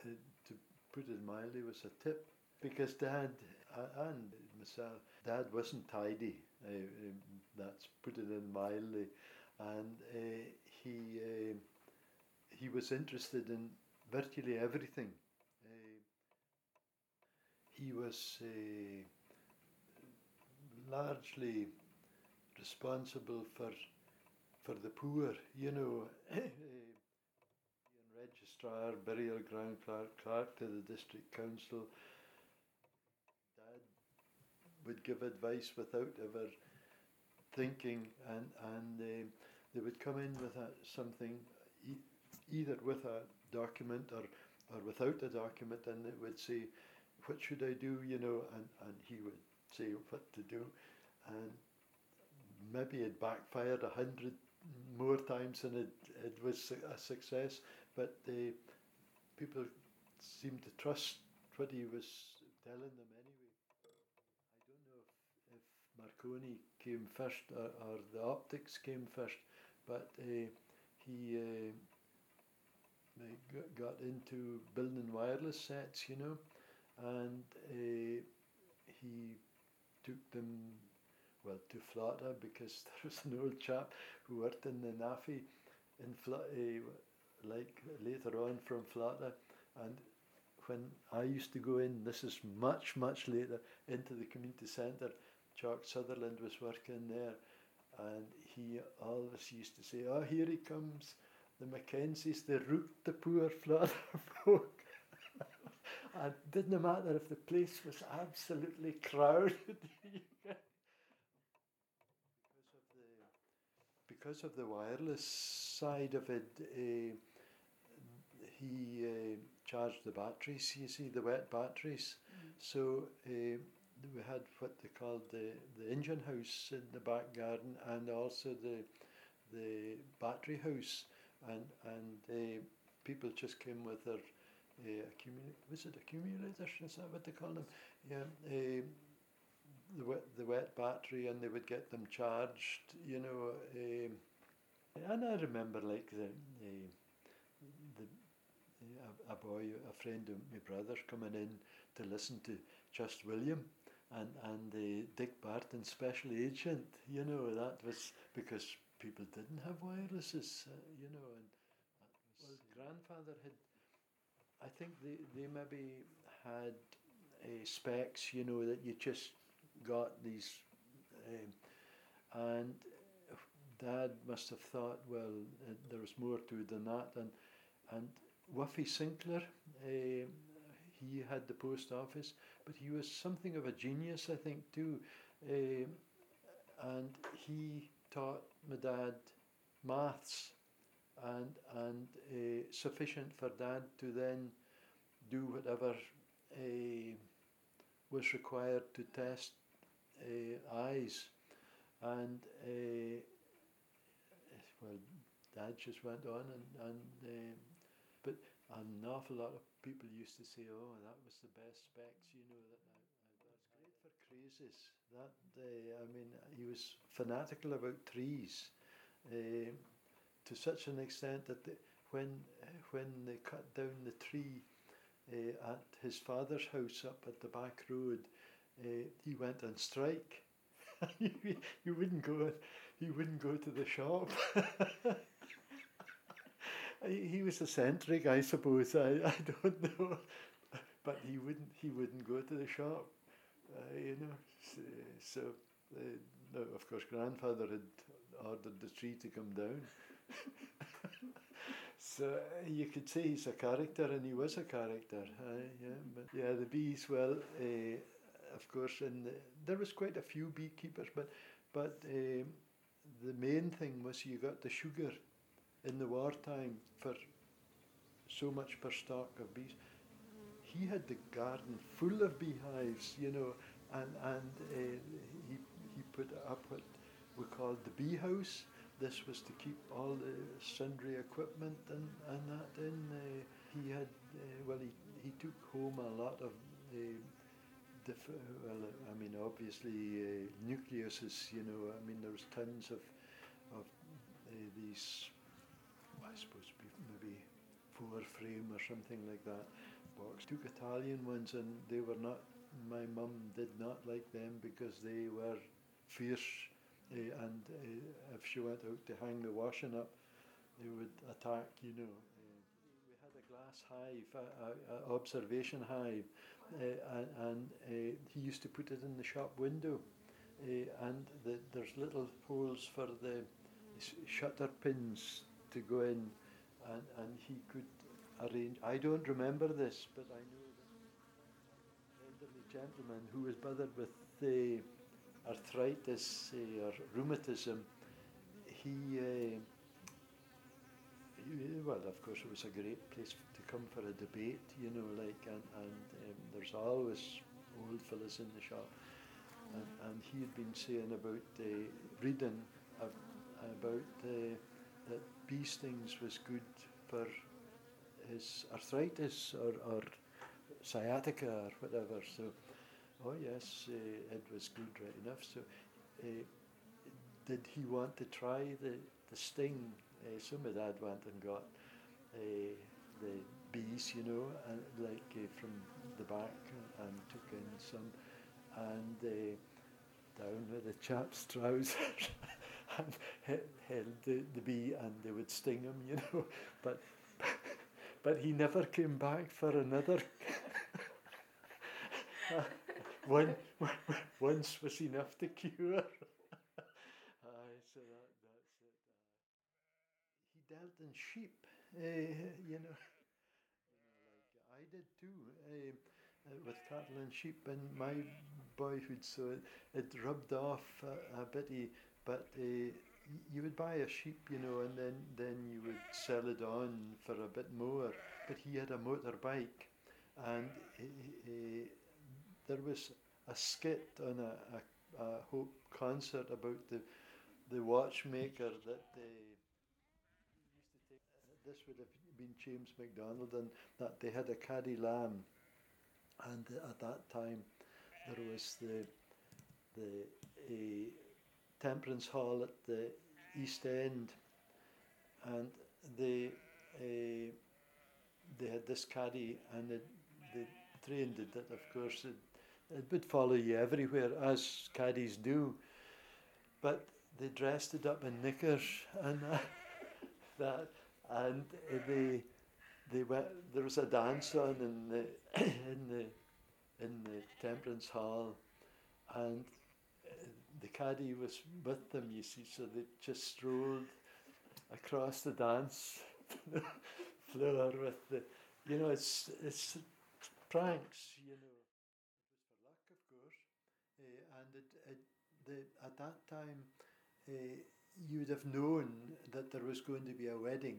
to put it mildly, was a tip. Because Dad and myself, Dad wasn't tidy. That's put it in mildly, and he was interested in virtually everything. He was largely responsible for the poor, registrar, burial ground clerk to the district council. Dad would give advice without ever thinking, and they would come in with something, either with a document or without a document, and it would say, "What should I do?" And he would say what to do, and maybe it backfired 100 more times than it was a success, but people seemed to trust what he was telling them anyway. I don't know if Marconi came first or the optics came first, but he got into building wireless sets, and he took them, well, to Flatta, because there was an old chap who worked in the NAFI like later on from Flatta, and when I used to go in, this is much, much later, into the community centre, Jock Sutherland was working there, and he always used to say, "Oh, here he comes, the Mackenzies, they root the poor Flatta folk." And it didn't matter if the place was absolutely crowded. Because of the wireless side of it, he charged the batteries, you see, the wet batteries. So we had what they called the engine house in the back garden, and also the battery house, and people just came with their accumulators? Is that what they call them? Yeah. The wet battery, and they would get them charged, and I remember like a boy, a friend of my brother's, coming in to listen to Just William and Dick Barton, Special Agent, that was because people didn't have wirelesses, and that was, well, grandfather had, I think they maybe had specs, that you just got these, and Dad must have thought, well, there was more to it than that, and Wuffy Sinclair, he had the post office, but he was something of a genius, I think, too, and he taught my dad maths, and sufficient for Dad to then do whatever was required to test eyes, and well, Dad just went on, and but an awful lot of people used to say, "Oh, that was the best specs," that's great for crazes. That I mean, he was fanatical about trees, to such an extent that when they cut down the tree at his father's house up at the back road, he went on strike. He wouldn't go. He wouldn't go to the shop. He was eccentric, I suppose. I don't know, but he wouldn't go to the shop. So no, of course, grandfather had ordered the tree to come down. So you could say he's a character, and he was a character. But the bees. Well, of course, and there was quite a few beekeepers, but the main thing was you got the sugar in the wartime for so much per stock of bees. He had the garden full of beehives, and he put up what we called the bee house. This was to keep all the sundry equipment and that in. He had, he took home a lot of obviously nucleuses, there was tons of these, I suppose maybe 4 frame or something like that, box. Took Italian ones, and they were not. My mum did not like them because they were fierce, and if she went out to hang the washing up, they would attack. We had a glass hive, a observation hive, and he used to put it in the shop window, and there's little holes for the shutter pins to go in, and he could arrange. I don't remember this, but I know that elderly gentleman who was bothered with arthritis or rheumatism, he well, of course, it was a great place to come for a debate, and there's always old fellas in the shop, and he had been saying about reading about that bee stings was good for his arthritis or sciatica or whatever. So, oh yes, it was good, right enough. So, did he want to try the sting? So my dad went and got the bees, and from the back, and took in some, and down with the chap's trousers, and held the bee, and they would sting him, but he never came back for another. Once was enough to cure. So that's it. He dealt in sheep, like I did too, with cattle and sheep in my boyhood. So it rubbed off a bit. But you would buy a sheep, and then you would sell it on for a bit more. But he had a motorbike, and there was a skit on a Hope concert about the watchmaker that used to take. This would have been James MacDonald, and that they had a Caddy Lamb, and at that time there was the Temperance Hall at the East End, and they had this caddy, and they trained it that, of course, it would follow you everywhere, as caddies do, but they dressed it up in knickers and that, and they went. There was a dance on in the Temperance Hall, and the caddy was with them, you see, so they just strolled across the dance floor with the, it's pranks, It was for luck, of course, and at that time, you would have known that there was going to be a wedding,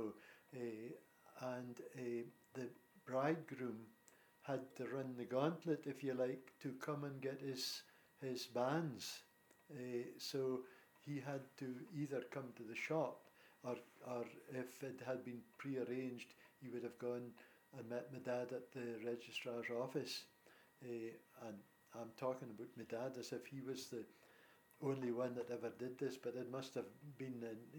and the bridegroom had to run the gauntlet, if you like, to come and get his banns. So he had to either come to the shop, or if it had been prearranged, he would have gone and met my dad at the registrar's office. And I'm talking about my dad as if he was the only one that ever did this, but it must have been,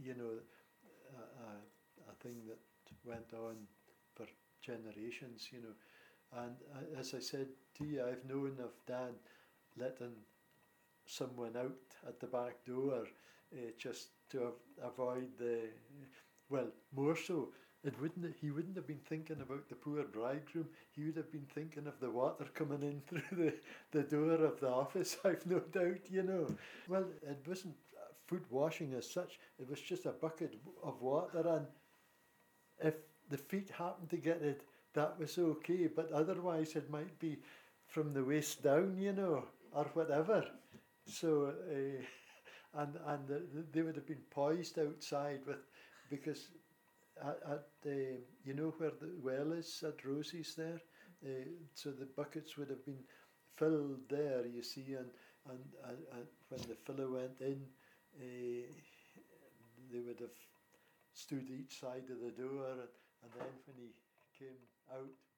a thing that went on for generations, And as I said to you, I've known of Dad letting someone out at the back door, just to avoid more so. He wouldn't have been thinking about the poor bridegroom. He would have been thinking of the water coming in through the door of the office, I've no doubt, Well, it wasn't foot washing as such. It was just a bucket of water, and if the feet happened to get it, that was okay. But otherwise, it might be from the waist down, or whatever. So, and they would have been poised outside because at where the well is at Rosie's there, so the buckets would have been filled there, you see, and when the fellow went in, they would have stood each side of the door, and then when he came out,